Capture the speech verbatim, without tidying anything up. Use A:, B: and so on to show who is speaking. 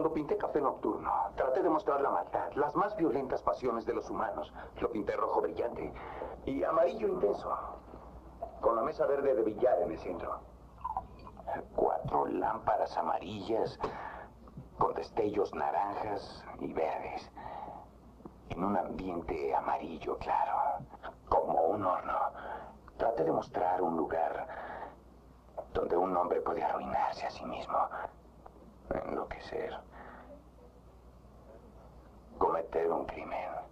A: Cuando pinté Café Nocturno, traté de mostrar la maldad, las más violentas pasiones de los humanos. Lo pinté rojo brillante y amarillo intenso, con la mesa verde de billar en el centro. Cuatro lámparas amarillas con destellos naranjas y verdes, en un ambiente amarillo claro, como un horno. Traté de mostrar un lugar donde un hombre puede arruinarse a sí mismo, enloquecer, cometer un crimen.